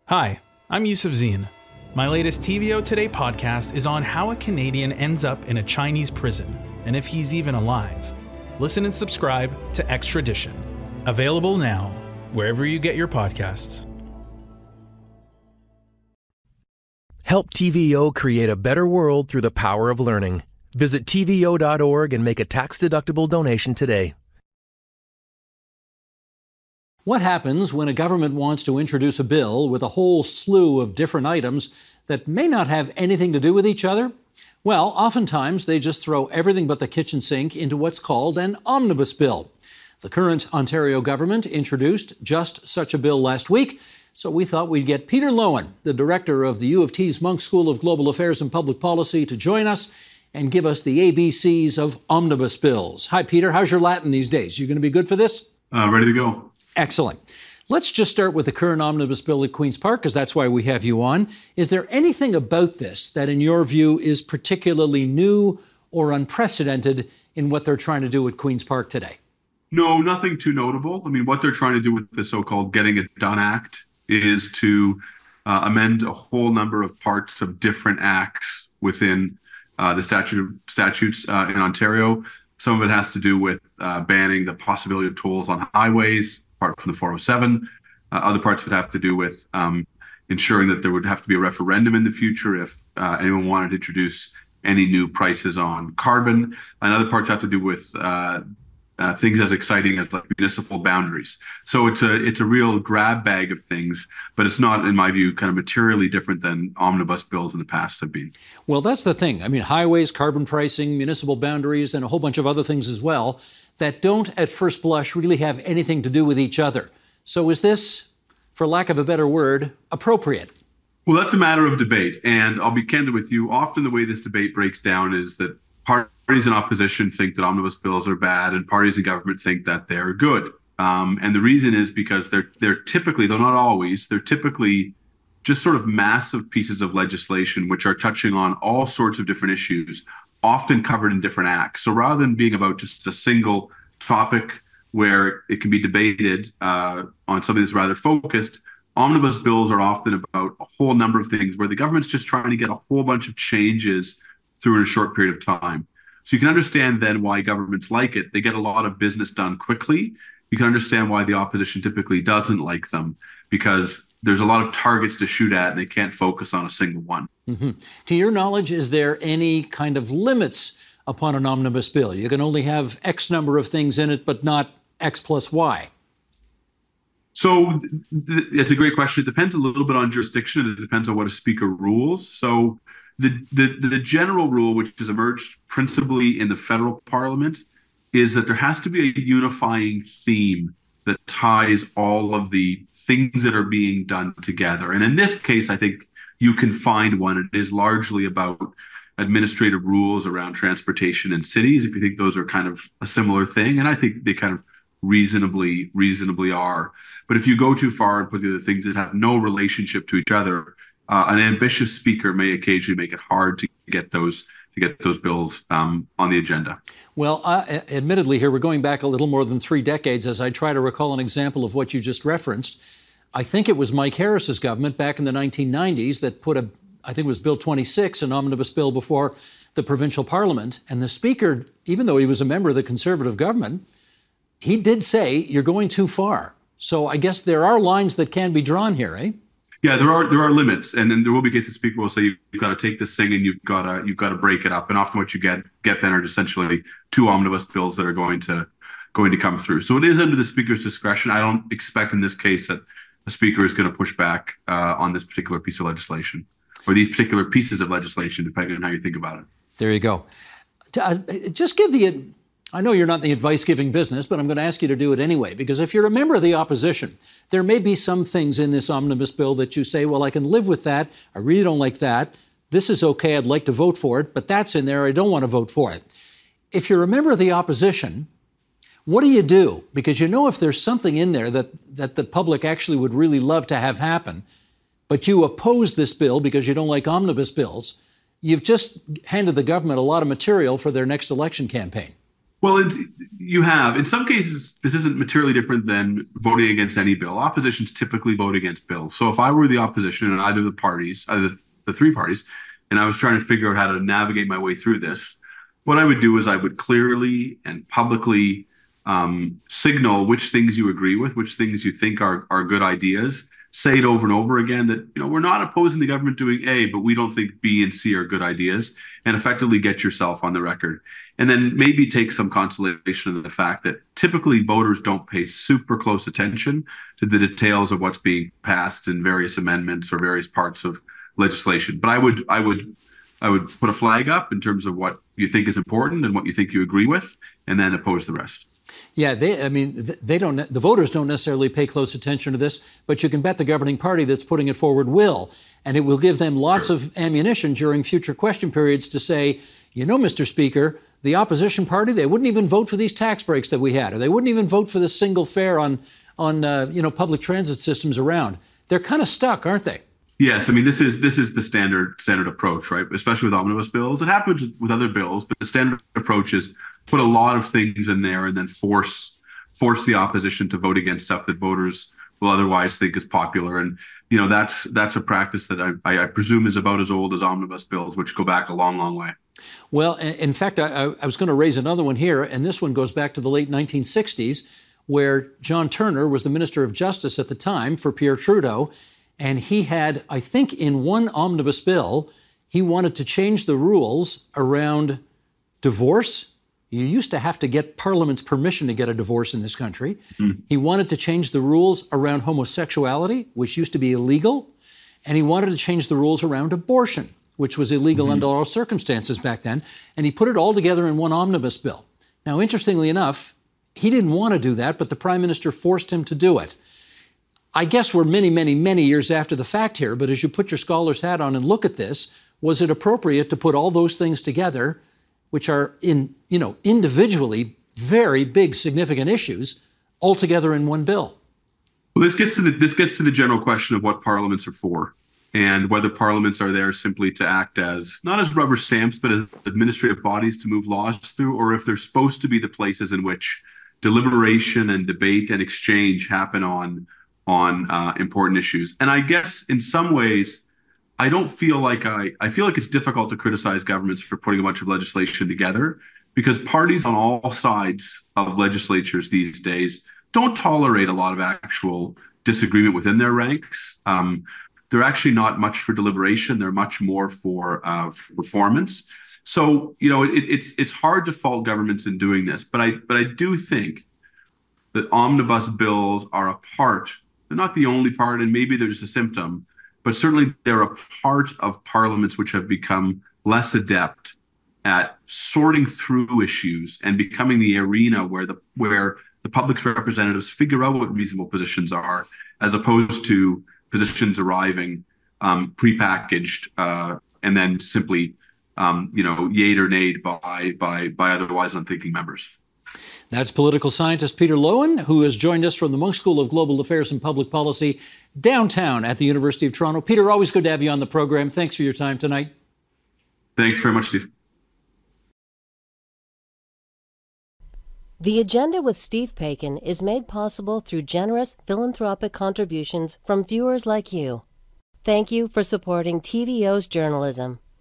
Hi, I'm Yusuf Zine. My latest TVO Today podcast is on how a Canadian ends up in a Chinese prison and if he's even alive. Listen and subscribe to Extradition. Available now, wherever you get your podcasts. Help TVO create a better world through the power of learning. Visit TVO.org and make a tax-deductible donation today. What happens when a government wants to introduce a bill with a whole slew of different items that may not have anything to do with each other? Well, oftentimes they just throw everything but the kitchen sink into what's called an omnibus bill. The current Ontario government introduced just such a bill last week, so we thought we'd get Peter Loewen, the director of the U of T's Munk School of Global Affairs and Public Policy, to join us and give us the ABCs of omnibus bills. Hi, Peter. How's your Latin these days? You going to be good for this? Ready to go. Excellent. Let's just start with the current omnibus bill at Queen's Park, because that's why we have you on. Is there anything about this that, in your view, is particularly new or unprecedented in what they're trying to do at Queen's Park today? No, nothing too notable. I mean, what they're trying to do with the so-called Getting It Done Act is to amend a whole number of parts of different acts within the statutes in Ontario. Some of it has to do with banning the possibility of tolls on highways, apart from the 407. Other parts would have to do with ensuring that there would have to be a referendum in the future if anyone wanted to introduce any new prices on carbon. And other parts have to do with things as exciting as like municipal boundaries. So it's a real grab bag of things, but it's not, in my view, kind of materially different than omnibus bills in the past have been. Well, that's the thing. I mean, highways, carbon pricing, municipal boundaries, and a whole bunch of other things as well that don't, at first blush, really have anything to do with each other. So is this, for lack of a better word, appropriate? Well, that's a matter of debate. And I'll be candid with you. Often the way this debate breaks down is that parties in opposition think that omnibus bills are bad and parties in government think that they're good. And the reason is because they're typically, though not always, they're typically just sort of massive pieces of legislation which are touching on all sorts of different issues, often covered in different acts. So rather than being about just a single topic where it can be debated on something that's rather focused, omnibus bills are often about a whole number of things where the government's just trying to get a whole bunch of changes through in a short period of time. So you can understand then why governments like it. They get a lot of business done quickly. You can understand why the opposition typically doesn't like them, because there's a lot of targets to shoot at and they can't focus on a single one. Mm-hmm. To your knowledge, is there any kind of limits upon an omnibus bill? You can only have X number of things in it, but not X plus Y. So it's a great question. It depends a little bit on jurisdiction, and it depends on what a speaker rules. So the general rule, which has emerged principally in the federal parliament, is that there has to be a unifying theme that ties all of the things that are being done together. And in this case, I think you can find one. It is largely about administrative rules around transportation in cities, if you think those are kind of a similar thing. And I think they kind of reasonably are. But if you go too far and put the other things that have no relationship to each other, an ambitious speaker may occasionally make it hard to get those bills on the agenda. Well, admittedly here, we're going back a little more than 3 decades as I try to recall an example of what you just referenced. I think it was Mike Harris's government back in the 1990s that put I think it was Bill 26, an omnibus bill before the provincial parliament. And the speaker, even though he was a member of the Conservative government, he did say, you're going too far. So I guess there are lines that can be drawn here, eh? Yeah, there are limits, and then there will be cases speaker will say you've got to take this thing and you've got to break it up. And often what you get then are essentially 2 omnibus bills that are going to come through. So it is under the speaker's discretion. I don't expect in this case that a speaker is going to push back on this particular piece of legislation, or these particular pieces of legislation, depending on how you think about it. There you go. Just give I know you're not in the advice-giving business, but I'm going to ask you to do it anyway, because if you're a member of the opposition, there may be some things in this omnibus bill that you say, well, I can live with that. I really don't like that. This is okay. I'd like to vote for it, but that's in there. I don't want to vote for it. If you're a member of the opposition, what do you do? Because you know if there's something in there that the public actually would really love to have happen, but you oppose this bill because you don't like omnibus bills, you've just handed the government a lot of material for their next election campaign. Well, you have. In some cases, this isn't materially different than voting against any bill. Oppositions typically vote against bills. So if I were the opposition in either the three parties, and I was trying to figure out how to navigate my way through this, what I would do is I would clearly and publicly signal which things you agree with, which things you think are good ideas. Say it over and over again that we're not opposing the government doing A, but we don't think B and C are good ideas, and effectively get yourself on the record. And then maybe take some consolation in the fact that typically voters don't pay super close attention to the details of what's being passed in various amendments or various parts of legislation. But I would put a flag up in terms of what you think is important and what you think you agree with, and then oppose the rest. Yeah, the voters don't necessarily pay close attention to this, but you can bet the governing party that's putting it forward will. And it will give them lots of ammunition during future question periods to say, Mr. Speaker, the opposition party, they wouldn't even vote for these tax breaks that we had, or they wouldn't even vote for the single fare on public transit systems around. They're kind of stuck, aren't they? Yes, this is the standard approach, right? Especially with omnibus bills. It happens with other bills, but the standard approach is put a lot of things in there and then force the opposition to vote against stuff that voters will otherwise think is popular. And that's a practice that I presume is about as old as omnibus bills, which go back a long, long way. Well, in fact, I was going to raise another one here, and this one goes back to the late 1960s, where John Turner was the Minister of Justice at the time for Pierre Trudeau. And he had, I think, in one omnibus bill, he wanted to change the rules around divorce. You used to have to get Parliament's permission to get a divorce in this country. He wanted to change the rules around homosexuality, which used to be illegal. And he wanted to change the rules around abortion, which was illegal under all circumstances back then. And he put it all together in one omnibus bill. Now, interestingly enough, he didn't want to do that, but the Prime Minister forced him to do it. I guess we're many, many, many years after the fact here, but as you put your scholar's hat on and look at this, was it appropriate to put all those things together, which are individually very big, significant issues, all together in one bill? Well, this gets to the general question of what parliaments are for, and whether parliaments are there simply to act as, not as rubber stamps, but as administrative bodies to move laws through, or if they're supposed to be the places in which deliberation and debate and exchange happen on important issues. And I guess in some ways, I feel like it's difficult to criticize governments for putting a bunch of legislation together, because parties on all sides of legislatures these days don't tolerate a lot of actual disagreement within their ranks. They're actually not much for deliberation. They're much more for performance. So, it's hard to fault governments in doing this, but I do think that omnibus bills are a part. They're not the only part, and maybe they're just a symptom, but certainly they're a part of parliaments which have become less adept at sorting through issues and becoming the arena where the public's representatives figure out what reasonable positions are, as opposed to positions arriving prepackaged and then simply yayed or nayed by otherwise unthinking members. That's political scientist Peter Loewen, who has joined us from the Munk School of Global Affairs and Public Policy downtown at the University of Toronto. Peter, always good to have you on the program. Thanks for your time tonight. Thanks very much, Steve. The Agenda with Steve Paikin is made possible through generous philanthropic contributions from viewers like you. Thank you for supporting TVO's journalism.